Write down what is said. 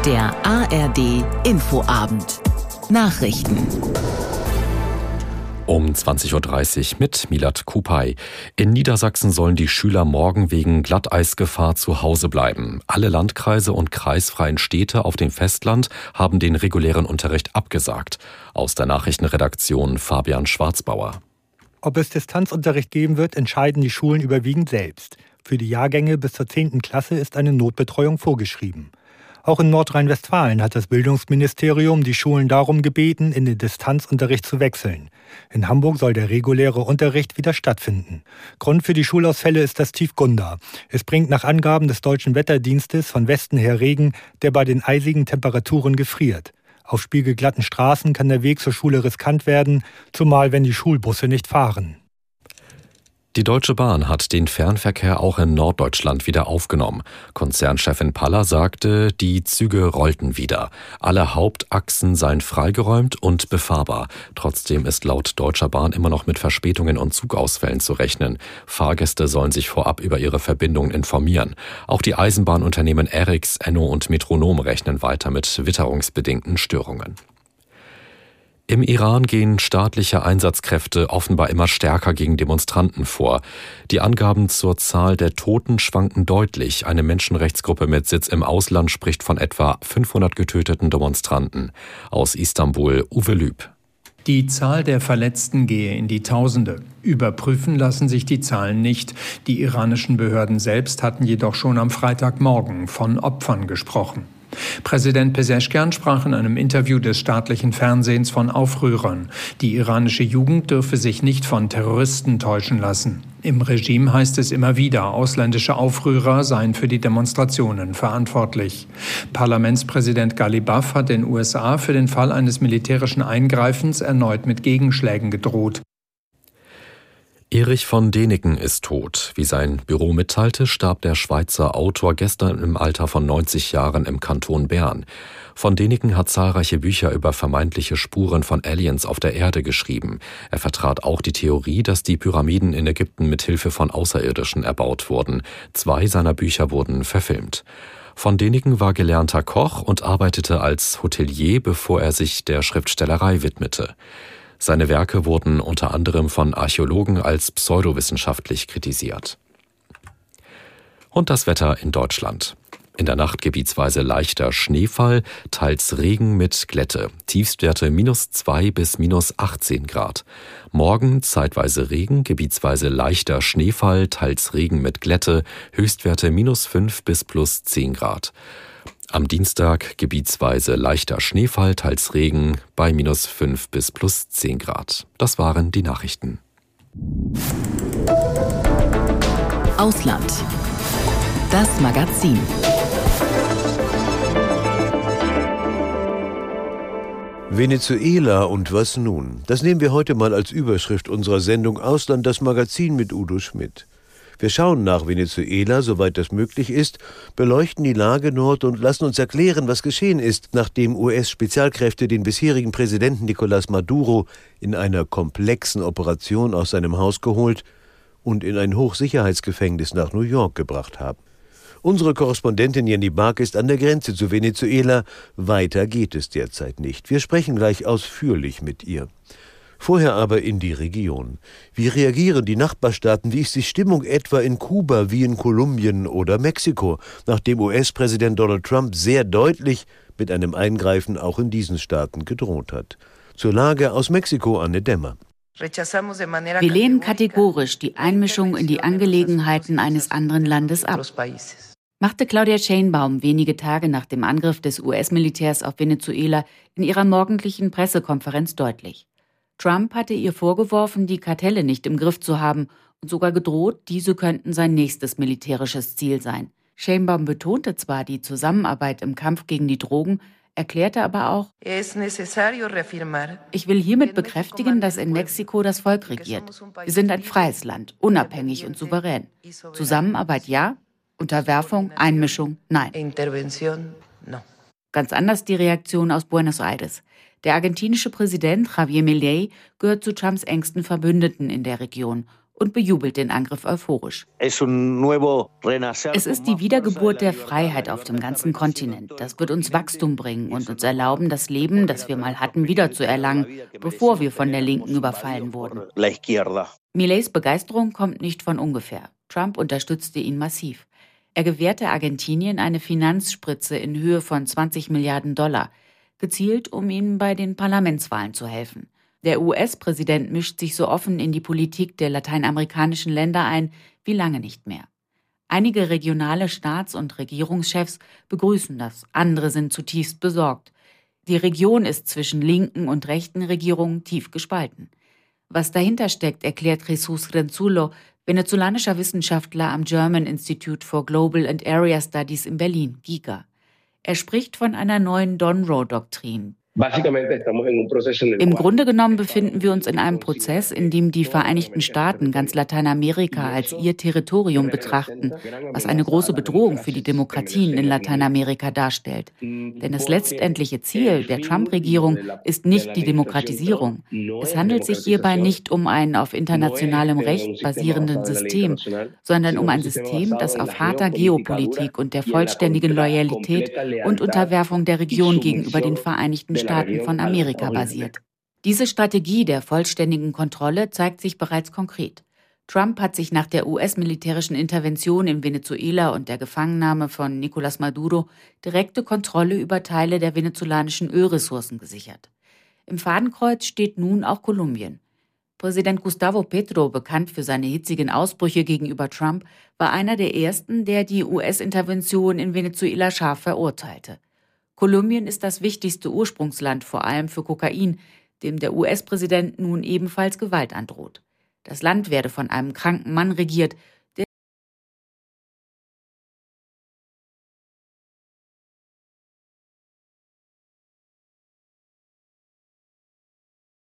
Der ARD Infoabend. Nachrichten. Um 20.30 Uhr mit Milad Kupay. In Niedersachsen sollen die Schüler morgen wegen Glatteisgefahr zu Hause bleiben. Alle Landkreise und kreisfreien Städte auf dem Festland haben den regulären Unterricht abgesagt. Aus der Nachrichtenredaktion Fabian Schwarzbauer. Ob es Distanzunterricht geben wird, entscheiden die Schulen überwiegend selbst. Für die Jahrgänge bis zur 10. Klasse ist eine Notbetreuung vorgeschrieben. Auch in Nordrhein-Westfalen hat das Bildungsministerium die Schulen darum gebeten, in den Distanzunterricht zu wechseln. In Hamburg soll der reguläre Unterricht wieder stattfinden. Grund für die Schulausfälle ist das Tief Gunda. Es bringt nach Angaben des Deutschen Wetterdienstes von Westen her Regen, der bei den eisigen Temperaturen gefriert. Auf spiegelglatten Straßen kann der Weg zur Schule riskant werden, zumal wenn die Schulbusse nicht fahren. Die Deutsche Bahn hat den Fernverkehr auch in Norddeutschland wieder aufgenommen. Konzernchefin Paller sagte, die Züge rollten wieder. Alle Hauptachsen seien freigeräumt und befahrbar. Trotzdem ist laut Deutscher Bahn immer noch mit Verspätungen und Zugausfällen zu rechnen. Fahrgäste sollen sich vorab über ihre Verbindungen informieren. Auch die Eisenbahnunternehmen Erics, Enno und Metronom rechnen weiter mit witterungsbedingten Störungen. Im Iran gehen staatliche Einsatzkräfte offenbar immer stärker gegen Demonstranten vor. Die Angaben zur Zahl der Toten schwanken deutlich. Eine Menschenrechtsgruppe mit Sitz im Ausland spricht von etwa 500 getöteten Demonstranten. Aus Istanbul, Uwe Lüb. Die Zahl der Verletzten gehe in die Tausende. Überprüfen lassen sich die Zahlen nicht. Die iranischen Behörden selbst hatten jedoch schon am Freitagmorgen von Opfern gesprochen. Präsident Pezeschkian sprach in einem Interview des staatlichen Fernsehens von Aufrührern. Die iranische Jugend dürfe sich nicht von Terroristen täuschen lassen. Im Regime heißt es immer wieder, ausländische Aufrührer seien für die Demonstrationen verantwortlich. Parlamentspräsident Ghalibaf hat den USA für den Fall eines militärischen Eingreifens erneut mit Gegenschlägen gedroht. Erich von Däniken ist tot. Wie sein Büro mitteilte, starb der Schweizer Autor gestern im Alter von 90 Jahren im Kanton Bern. Von Däniken hat zahlreiche Bücher über vermeintliche Spuren von Aliens auf der Erde geschrieben. Er vertrat auch die Theorie, dass die Pyramiden in Ägypten mit Hilfe von Außerirdischen erbaut wurden. 2 seiner Bücher wurden verfilmt. Von Däniken war gelernter Koch und arbeitete als Hotelier, bevor er sich der Schriftstellerei widmete. Seine Werke wurden unter anderem von Archäologen als pseudowissenschaftlich kritisiert. Und das Wetter in Deutschland. In der Nacht gebietsweise leichter Schneefall, teils Regen mit Glätte. Tiefstwerte -2 bis -18 Grad. Morgen zeitweise Regen, gebietsweise leichter Schneefall, teils Regen mit Glätte. Höchstwerte -5 bis +10 Grad. Am Dienstag gebietsweise leichter Schneefall, teils Regen bei -5 bis +10 Grad. Das waren die Nachrichten. Ausland. Das Magazin. Venezuela und was nun? Das nehmen wir heute mal als Überschrift unserer Sendung Ausland, das Magazin mit Udo Schmidt. Wir schauen nach Venezuela, soweit das möglich ist, beleuchten die Lage dort und lassen uns erklären, was geschehen ist, nachdem US-Spezialkräfte den bisherigen Präsidenten Nicolás Maduro in einer komplexen Operation aus seinem Haus geholt und in ein Hochsicherheitsgefängnis nach New York gebracht haben. Unsere Korrespondentin Jenny Bark ist an der Grenze zu Venezuela. Weiter geht es derzeit nicht. Wir sprechen gleich ausführlich mit ihr. Vorher aber in die Region. Wie reagieren die Nachbarstaaten? Wie ist die Stimmung etwa in Kuba, wie in Kolumbien oder Mexiko, nachdem US-Präsident Donald Trump sehr deutlich mit einem Eingreifen auch in diesen Staaten gedroht hat? Zur Lage aus Mexiko, Anne Dämmer. Wir lehnen kategorisch die Einmischung in die Angelegenheiten eines anderen Landes ab, machte Claudia Sheinbaum wenige Tage nach dem Angriff des US-Militärs auf Venezuela in ihrer morgendlichen Pressekonferenz deutlich. Trump hatte ihr vorgeworfen, die Kartelle nicht im Griff zu haben und sogar gedroht, diese könnten sein nächstes militärisches Ziel sein. Sheinbaum betonte zwar die Zusammenarbeit im Kampf gegen die Drogen, erklärte aber auch, ich will hiermit bekräftigen, dass in Mexiko das Volk regiert. Wir sind ein freies Land, unabhängig und souverän. Zusammenarbeit ja, Unterwerfung, Einmischung nein. Ganz anders die Reaktion aus Buenos Aires. Der argentinische Präsident Javier Milei gehört zu Trumps engsten Verbündeten in der Region und bejubelt den Angriff euphorisch. Es ist die Wiedergeburt der Freiheit auf dem ganzen Kontinent. Das wird uns Wachstum bringen und uns erlauben, das Leben, das wir mal hatten, wiederzuerlangen, bevor wir von der Linken überfallen wurden. Mileis Begeisterung kommt nicht von ungefähr. Trump unterstützte ihn massiv. Er gewährte Argentinien eine Finanzspritze in Höhe von $20 Milliarden, gezielt, um ihnen bei den Parlamentswahlen zu helfen. Der US-Präsident mischt sich so offen in die Politik der lateinamerikanischen Länder ein wie lange nicht mehr. Einige regionale Staats- und Regierungschefs begrüßen das, andere sind zutiefst besorgt. Die Region ist zwischen linken und rechten Regierungen tief gespalten. Was dahinter steckt, erklärt Jesús Renzulo, venezolanischer Wissenschaftler am German Institute for Global and Area Studies in Berlin, GIGA. Er spricht von einer neuen Donroe-Doktrin. Im Grunde genommen befinden wir uns in einem Prozess, in dem die Vereinigten Staaten ganz Lateinamerika als ihr Territorium betrachten, was eine große Bedrohung für die Demokratien in Lateinamerika darstellt. Denn das letztendliche Ziel der Trump-Regierung ist nicht die Demokratisierung. Es handelt sich hierbei nicht um ein auf internationalem Recht basierendes System, sondern um ein System, das auf harter Geopolitik und der vollständigen Loyalität und Unterwerfung der Region gegenüber den Vereinigten Staaten von Amerika basiert. Diese Strategie der vollständigen Kontrolle zeigt sich bereits konkret. Trump hat sich nach der US-militärischen Intervention in Venezuela und der Gefangennahme von Nicolás Maduro direkte Kontrolle über Teile der venezolanischen Ölressourcen gesichert. Im Fadenkreuz steht nun auch Kolumbien. Präsident Gustavo Petro, bekannt für seine hitzigen Ausbrüche gegenüber Trump, war einer der ersten, der die US-Intervention in Venezuela scharf verurteilte. Kolumbien ist das wichtigste Ursprungsland, vor allem für Kokain, dem der US-Präsident nun ebenfalls Gewalt androht. Das Land werde von einem kranken Mann regiert